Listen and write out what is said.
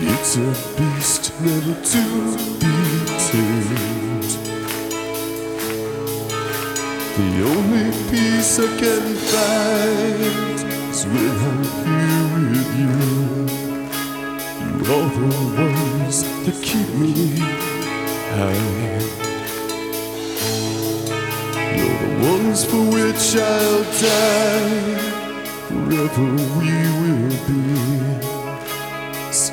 It's a beast never to be tamed. The only peace I can find is when I'm here with you. You are the ones that keep me high. You're the ones for which I'll die. Forever we will be.